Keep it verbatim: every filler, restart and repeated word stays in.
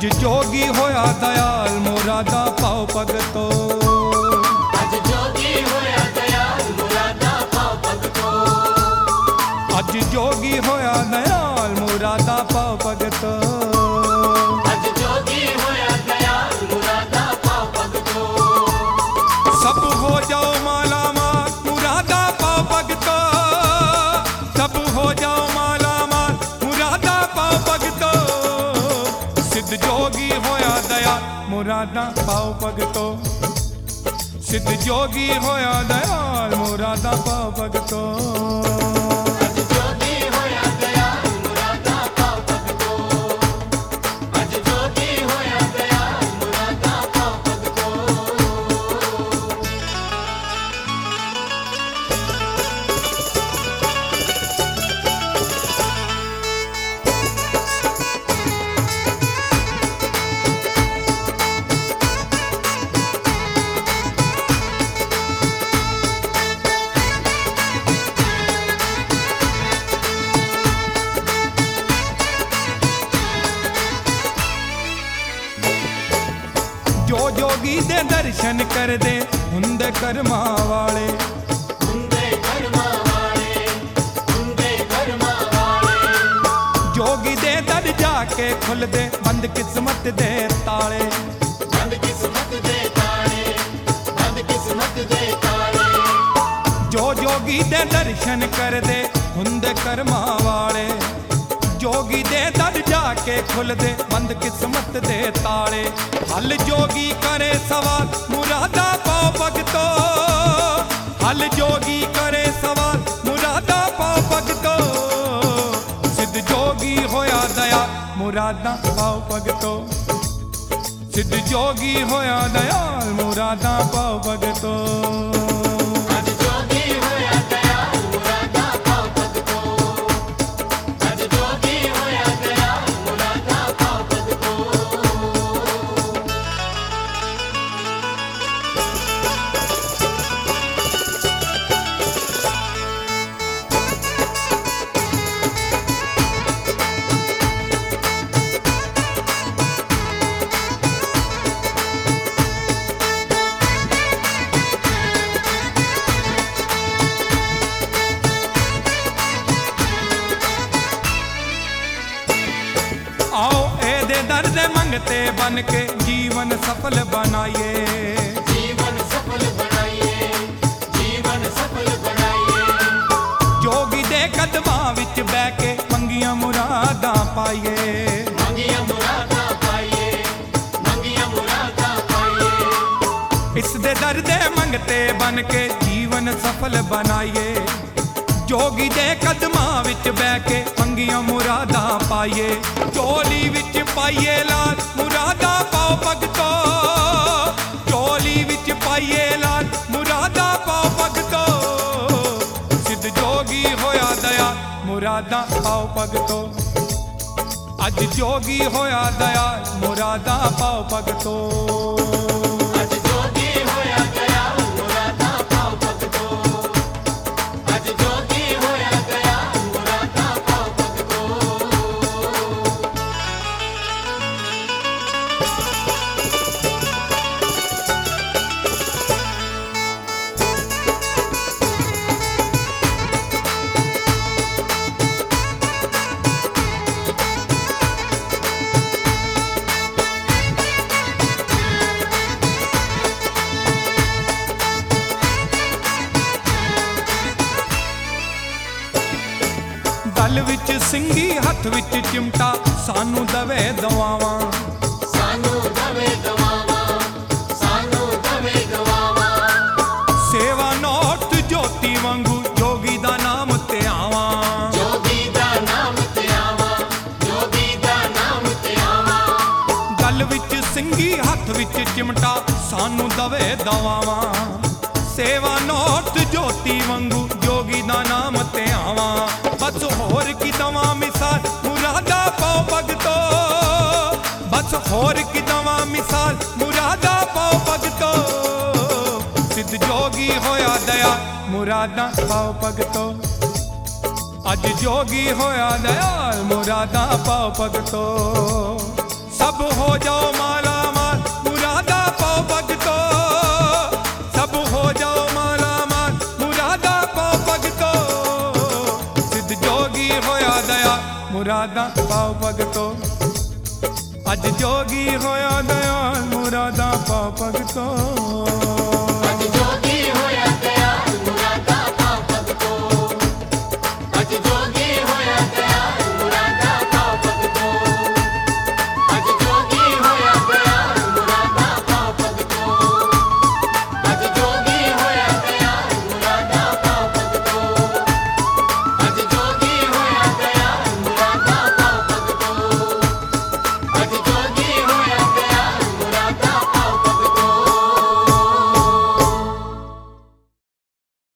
अज जोगी होया दयाल मुरादा पाओ भगतो। अज जोगी होया दयाल मुरादा पाओ भगतो। अज जोगी होया दयाल मुरादा पाओ भगतो। अज जोगी होया दयाल मुरादा पाओ भगतो। सब हो जाओ माला माल मुरादा पाओ भगतो। सब हो जाओ माला माल मुरादा पाओ भगतो। सिद्ध जोगी होया दयाल मुरादा पाओ भगतो। सिद्ध जोगी होया दयाल मुरादा पाओ भगतो। अज जोगी होया दयाल मुरादा पाओ भगतो। अज जोगी होया दयाल मुरादा पाओ भगतो। जो जोगी दे दर्शन कर दे हुंदे कर्मा वाले। हुंदे कर्मा वाले। हुंदे कर्मा वाले। जोगी दे दर जाके खुल दे बंद किस्मत दे ताले। बंद किस्मत दे ताले। बंद किस्मत दे ताले। जो जोगी दे दर्शन कर दे हुंदे कर्मा वाले। जोगी दे दर जाके खुल दे बंद किस्मत दे ताले। हल जोगी करे सवाल मुरादा पाओ भगतो। हल जोगी करे सवाल मुरादा पाओ भगतो। सिद्ध जोगी होया दया मुरादा पाओ भगतो। सिद्ध जोगी होया दयाल मुरादा पाओ भगतो। अज जोगी होया दयाल मुरादा पाओ भगतो। अज जोगी होया दयाल मुरादा पाओ भगतो। आओ ए दे दर्द मंगते बन के जीवन सफल बनाइए। जीवन सफल बनाइए। जीवन सफल बनाइए। जोगी दे कदमां विच बैठ के मंगियां मुरादां पाइए। मंगिया मुरादा पाइए। मंगिया मुरादा पाइए। इस दे दर्द मंगते बन के जीवन सफल बनाइए। जोगी दे कदमां विच बैठ के मंगियां मुरादां पाइए। चोली विच पाइए लाल मुरादा पाओ भगतो। चोली विच पाइए लाल मुरादा पाओ भगतो। सिद्ध जोगी होया दया मुरादा पाओ भगतो। अज जोगी होया दया मुरादा पाओ भगतो। अज जोगी होया दयाल मुरादा पाओ भगतो। अज जोगी होया दयाल मुरादा पाओ भगतो। गल विच सिंगी हथ विच चिमटा सानू दवे दवावां। सानू दवे दवावां। सानू दवे दवावां। सेवा नोट ज्योति वांगू जोगी दा नाम ते आवां। जोगी दा नाम ते आवां। जोगी दा नाम ते आवां। गल विच सिंगी हथ विच चिमटा सानू दवे दवावां। सेवा नोट ज्योति वांगू जोगी दा नाम ते आवां। बस होर की दवा मिसाल मुरादा पाओ भगतो। बस होर की दवा मिसाल मुरादा पाओ भगतो। सिद्ध जोगी होया दया मुरादा पाओ भगतो। अज जोगी होया दयाल मुरादा पाओ भगतो। सब हो जाओ माला माल मुरादा पाओ भगतो सब हो जाओ माला माल मुरादा पाओ भगतो सिद्ध जोगी होया दया मुरादा पाओ भगतो अज जोगी होया दया मुरादा पाओ भगतो।